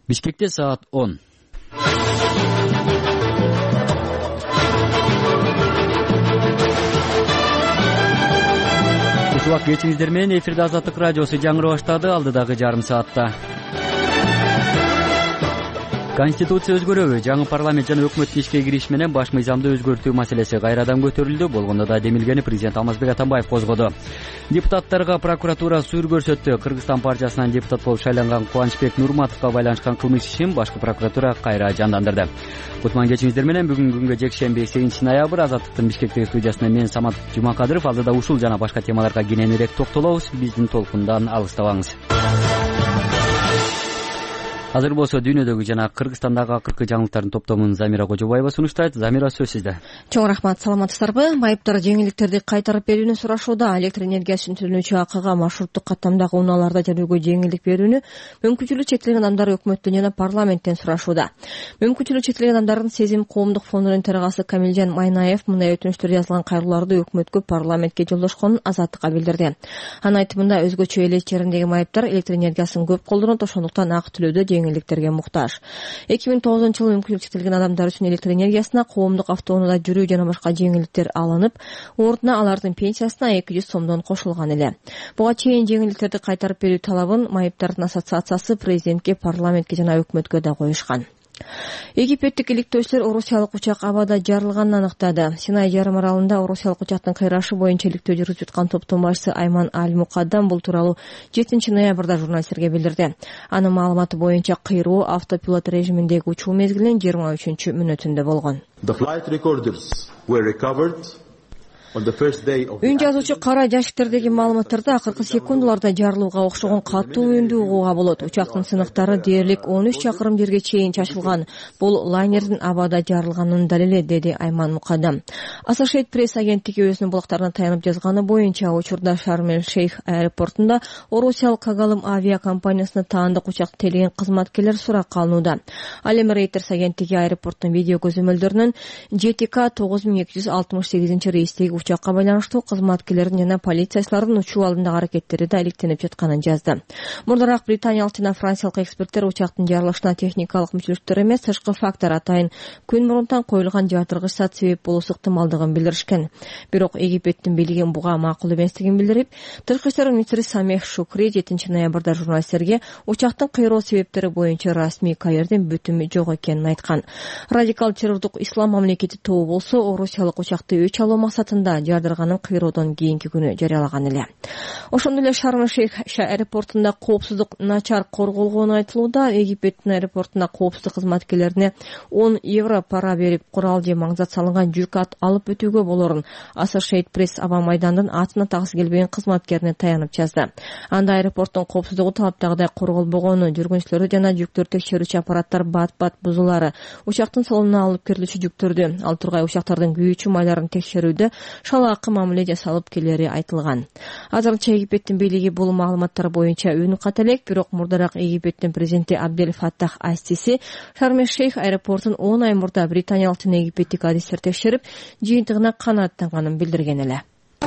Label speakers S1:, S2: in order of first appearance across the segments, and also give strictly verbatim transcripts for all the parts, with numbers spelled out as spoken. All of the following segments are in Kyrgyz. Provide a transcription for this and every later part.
S1: Бишкекте саат он. Ушул кечиңиздер менен эфирде Азаттык радиосу жаңыры баштады. Алдыдагы жарым саатта Конституция өзгөрөбү? Жаңы парламент жана өкмөттүн ишке кириши менен баш мыйзамды өзгөртүү маселеси кайрадан көтөрүлдү. Болгондо да демилгени президент Алмазбек Атамбаев козгоду. Депутаттарга прокуратура суур көрсөттү. Кыргызстан партиясынан депутат болуп шайланган Кубанычбек Нурматовго байланышкан кылмыш ишин башкы прокуратура кайра жандандырды. Кутман кечиңиздер менен бүгүн күнгө жекшемби сегизинчи ноябрь Азаттыктын Бишкектеги студиясында мен Самат Жумакадыров. Алдыда ушул жана башка темаларга кененирээк токтолобуз. Биздин толкундан алыстабаңыз. Азыр болсо дүйнөдөгү жана Кыргызстандагы акыркы жаңылыктардын топтомун Замира Кожобаева сунуштайт. Замира, сөз сизде.
S2: Чоң рахмат, саламатсыздарбы? Майыптар жеңилдиктерди кайтарып берүүнү сурашууда. Электр энергиясын төлөнүүчү акыга маршруттук каттамдагы унааларда жүрүүгө жеңилдик берүүнү мүмкүнчүлүгү чектелген адамдар өкмөттөн жана парламенттен сурашууда. Мүмкүнчүлүгү чектелген адамдардын Сезим коомдук фондунун төрагасы Камилжан Майнаев мындай өтүнүчтөр жазылган кайрылууларды өкмөткө, парламентке жолдошконун Азаттыкка билдирди. Анын айтымында өзгөчө эл ичеридеги майыптар электр энергиясын көп колдонот, ошондуктан акы төлөөдө жеңилдиктерге муктаж. эки миң тогузунчу жылы мүмкүнчүлүгү чектелген адамдар үчүн электр энергиясына, коомдук автоунаада жүрүү жана башка жеңилдиктер алынып, ордуна алардын пенсиясына эки жүз сомдон кошулган эле. Буга чейин жеңилдиктерди кайтарып берүү талабын майыптардын ассоциациясы президентке, парламентке жана өкмөткө да коюшкан. Египеттик иликтөөчүлөр орусиялык учак абада жарылганын аныктады. Синай жарым аралында орусиялык учактын кыйрашы боюнча иликтөө жүргүзүп жаткан топтун башчысы Айман Аль-Мукаддам бул тууралуу жетинчи ноябрда журналисттерге билдирди. Анын маалыматы боюнча кыйроо автопилот режиминдеги учуу мезгилинин жыйырма үчүнчү мүнөтүндө болгон. Үн жазуучу кара жашиктердеги маалыматтарда акыркы секундаларда жарылууга окшогон катуу үндү угууга болот. Учактын сыныктары дээрлик он үч чакырым жерге чейин чачылган. Бул лайнердин абада жарылганын далили, деди Айман Мукаддам. Associated Press агенттиги өзүнүн булактарына таянып жазганы боюнча, учурда Шарм-эль-Шейх аэропортунда орусиялык Кагалым авиа компаниясына таандык учакты тейлеген кызматкерлер суракка алынууда. Ал эми Reuters агенттиги аэропорттун видео көзөмөлдөрүнөн жети К тогуз миң эки жүз алтымыш сегизинчи рейстеги учакка байланыштуу кызматкерлердин жана полициячылардын учуу алдындагы аракеттери да иликтенип жатканын жазды. Мурдараак британиялык жана франциялык эксперттер учактын жарылышына техникалык мүчүлүктөр эмес, тышкы фактор атайын күн мурунтан коюлган жардыргыч зат себеп болуусу ыктымалдыгын билдиришкен. Бирок Египеттин бийлиги буга макул эместигин билдирип, тышкы иштер министри Самех Шукри жетинчи ноябрда журналисттерге учактын кыйроо себептери боюнча расмий каердин бүтүмү жок экенин айткан. Радикал террордук ислам мамлекети тобу болсо орусиялык учакты өч алуу максатында жардырганын кыйроодон кийинки күнү жарыялаган эле. Ошондой эле Шарм-эль-Шейх аэропортунда коопсуздук начар корголгону айтылууда. Египеттин аэропортуна коопсуздук кызматкерлерине он евро пара берип, курал же маңзат салынган жүк ат алып өтүүгө болорун Associated Press аба майдандын атын атагысы келбеген кызматкерине таянып жазды. Анда аэропорттун коопсуздугу талаптагыдай корголбогону, жүргүнчүлөрдү жана жүктөрдү текшерүүчү аппараттар бат-бат бузулары, учактын салонуна алып кирилүүчү жүктөрдү, ал тургай учактардын күйүүчү майларын текшерүүдө шалаакы мамиле жасалып келери айтылган. Азырынча Египеттин бийлиги бул маалыматтар боюнча үн ката элек, бирок мурдараак Египеттин президенти Абдель Фаттах Ас-Сиси Шарм-эль-Шейх аэропортун он ай мурда британиялык жана египеттик адистер текшерип, жыйынтыгына канааттанганын билдирген эле.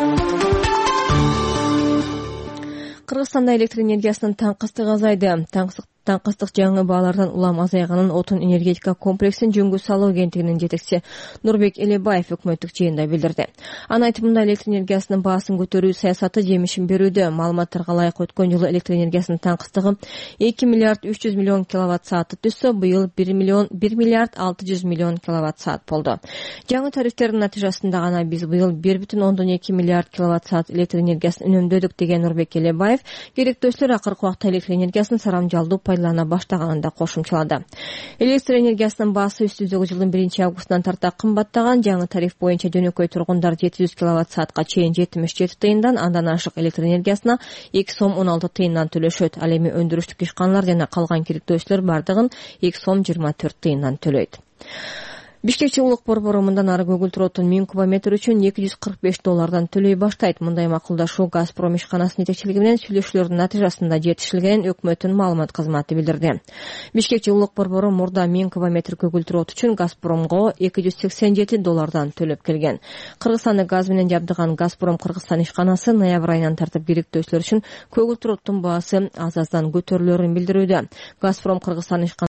S2: Кыргызстанда электр энергиясынын таңкыстыгы азайды. Таңкыстык жаңы баалардан улам азайганын Отун энергетика комплексин жөнгө салуу агенттигинин жетекчиси Нурбек Элебаев өкмөттүк жыйында билдирди. Анын айтымында электр энергиясынын баасын көтөрүү саясаты жемишин берүүдө. Маалыматтарга ылайык өткөн жылы электр энергиясынын таңкыстыгы эки миллиард үч жүз миллион киловатт саатты түзсө, быйыл бир миллиард алты жүз миллион киловатт саат болду. Жаңы тарифтердин натыйжасында гана биз быйыл бир бүтүн ондон эки миллиард киловатт саат электр энергиясын үнөмдөдүк, деген Нурбек Элебаев керектөөчүлөр акыркы убакта электр энергиясын сарамжалдуу пайдалана баштаганын да кошумчалады. Электр энергиясынын баасы үстүбүздөгү жылдын биринчи августунан тарта кымбаттаган. Жаңы тариф боюнча жөнөкөй тургундар жети жүз киловатт саатка чейин жетимиш жети тыйындан, андан ашык электр энергиясына эки сом он алты тыйындан төлөшөт. Ал эми өндүрүштүк ишканалар жана калган керектөөчүлөр бардыгын эки сом жыйырма төрт тыйындан төлөйт. Бишкекчи улук борбору мындан ары көгүлтүр оттун миң кубометр үчүн эки жүз кырк беш доллардан төлөй баштайт. Мындай макулдашуу Газпром ишканасынын жетекчилиги менен сүйлөшүүлөрдүн натыйжасында жетишилгенин өкмөттүн маалымат кызматы билдирди. Бишкекчи улук борбору мурда миң кубометр көгүлтүр от үчүн Газпромго эки жүз сексен жети доллардан төлөп келген. Кыргызстанды газ менен жабдыган Газпром Кыргызстан ишканасы ноябрь айынан тартып керектөөчүлөр үчүн көгүлтүр оттун баасы аз-аздан көтөрүлөрүн билдирүүдө. Газпром Кыргызстан